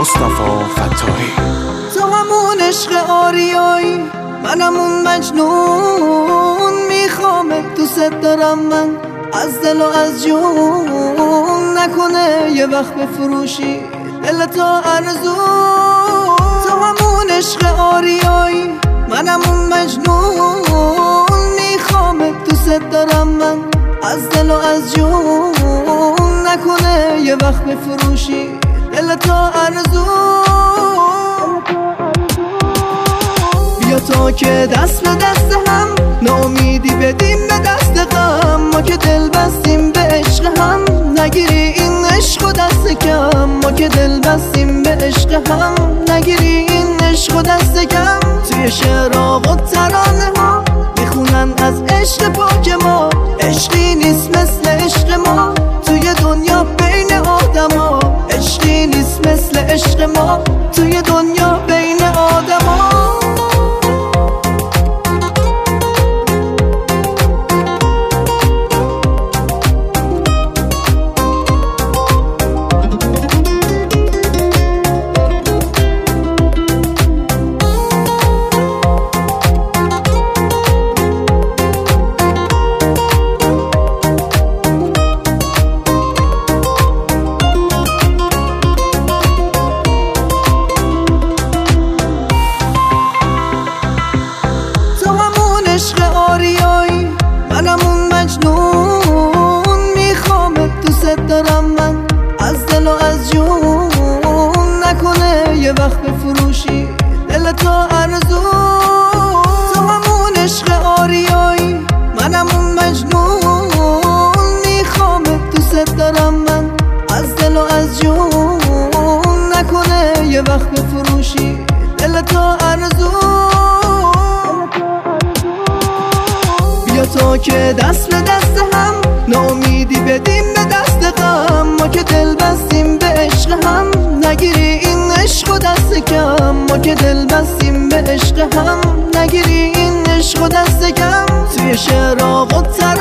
مصطفی فتاحی. تو همون عشق آریایی، منم اون مجنون، میخوامت دوست دارم من از دل و از جون، نکنه یه وقت بفروشی دل تو ارزون. تو همون عشق آریایی، منم اون مجنون، میخوامت دوست دارم من از دل و از جون، نکنه یه وقت بفروشی دل تو ارزون. بیا تا که دست به دست هم، ناامیدی بدیم به دست غم، ما که دل بستیم به عشق هم، نگیری این عشق و دست کم. ما که دل بستیم به عشق هم، نگیری این عشق و دست کم. توی شعرها و ترانه ها میخونن از عشق پاک ما، عشقی نیست مثل عشق ما توی دنیا بین آدم ها، عشقی نیست مثل عشق ما توی دنیا بین آدم ها. عشق آریایی، منم اون مجنون، میخوامت دوست دارم من از دل و از جون، نکنه یه وقت بفروشی دل تو ارزون. تو همون عشق آریایی، منم اون مجنون، میخوامت دوست دارم من از دل و از جون، نکنه یه وقت بفروشی دل تو ارزون. بیا تا که دست به دست هم، ناامیدی بدیم به دست غم، ما که دل بستیم به عشق هم، نگیری این عشق و دست کم. ما که دل بستیم به عشق هم، نگیری این عشق و دست کم. توی شعرها و